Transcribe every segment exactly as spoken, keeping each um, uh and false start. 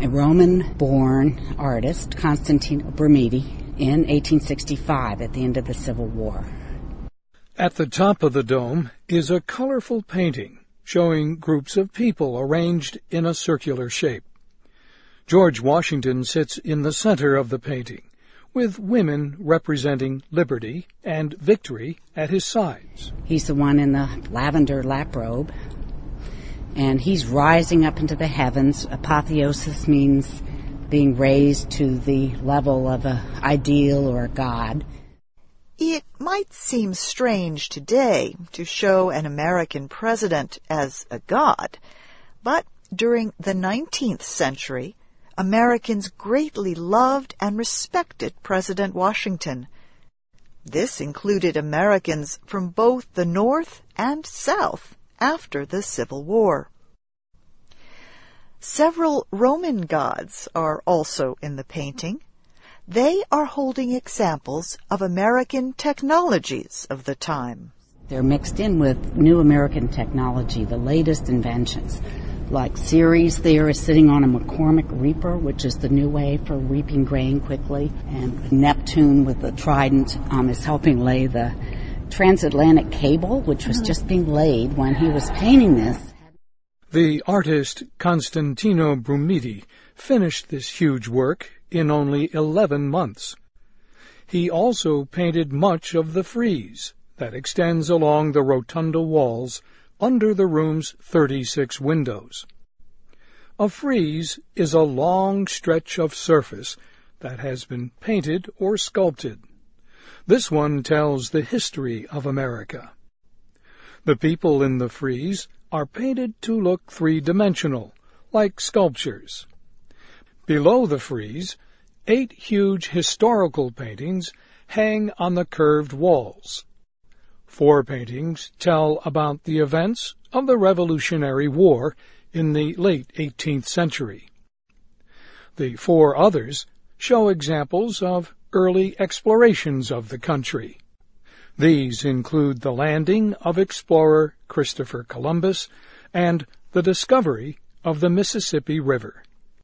a Roman-born artist, Constantino Brumidi, in eighteen sixty-five at the end of the Civil War. At the top of the dome is a colorful painting showing groups of people arranged in a circular shape. George Washington sits in the center of the painting, with women representing liberty and victory at his sides. He's the one in the lavender laprobe, and he's rising up into the heavens. Apotheosis means being raised to the level of an ideal or a god. It might seem strange today to show an American president as a god, but during the nineteenth century, Americans greatly loved and respected President Washington. This included Americans from both the North and South after the Civil War. Several Roman gods are also in the painting. They are holding examples of American technologies of the time. They're mixed in with new American technology, the latest inventions. Like Ceres there is sitting on a McCormick reaper, which is the new way for reaping grain quickly. And Neptune with the trident um, is helping lay the transatlantic cable, which was just being laid when he was painting this. The artist Constantino Brumidi finished this huge work in only eleven months. He also painted much of the frieze that extends along the rotunda walls under the room's thirty-six windows. A frieze is a long stretch of surface that has been painted or sculpted. This one tells the history of America. The people in the frieze are painted to look three-dimensional, like sculptures. Below the frieze, eight huge historical paintings hang on the curved walls. Four paintings tell about the events of the Revolutionary War in the late eighteenth century. The four others show examples of early explorations of the country. These include the landing of explorer Christopher Columbus and the discovery of the Mississippi River.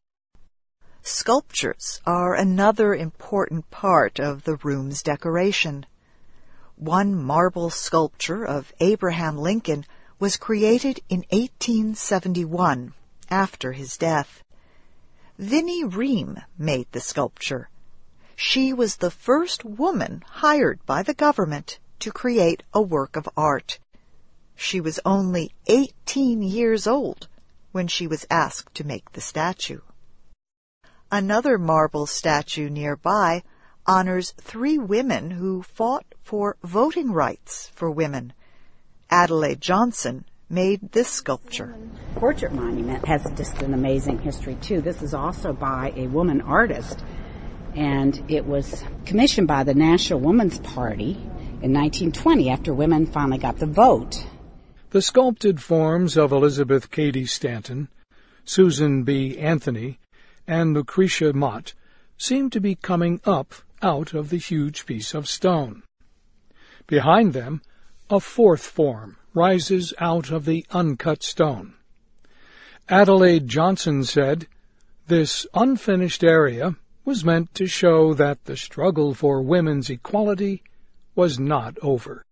Sculptures are another important part of the room's decoration. One marble sculpture of Abraham Lincoln was created in eighteen seventy-one, after his death. Vinnie Ream made the sculpture. She was the first woman hired by the government to create a work of art. She was only eighteen years old when she was asked to make the statue. Another marble statue nearby honors three women who fought for voting rights for women. Adelaide Johnson made this sculpture. Portrait monument has just an amazing history, too. This is also by a woman artist, and it was commissioned by the National Woman's Party in nineteen twenty after women finally got the vote. The sculpted forms of Elizabeth Cady Stanton, Susan B. Anthony, and Lucretia Mott seem to be coming up out of the huge piece of stone. Behind them, a fourth form rises out of the uncut stone. Adelaide Johnson said, "This unfinished area was meant to show that the struggle for women's equality was not over."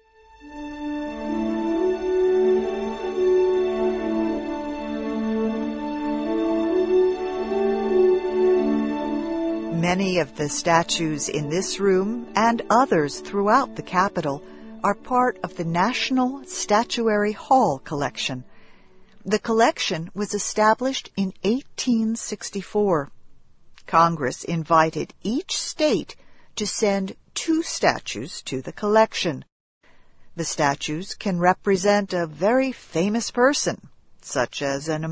Many of the statues in this room and others throughout the Capitol are part of the National Statuary Hall collection. The collection was established in eighteen sixty-four. Congress invited each state to send two statues to the collection. The statues can represent a very famous person, such as an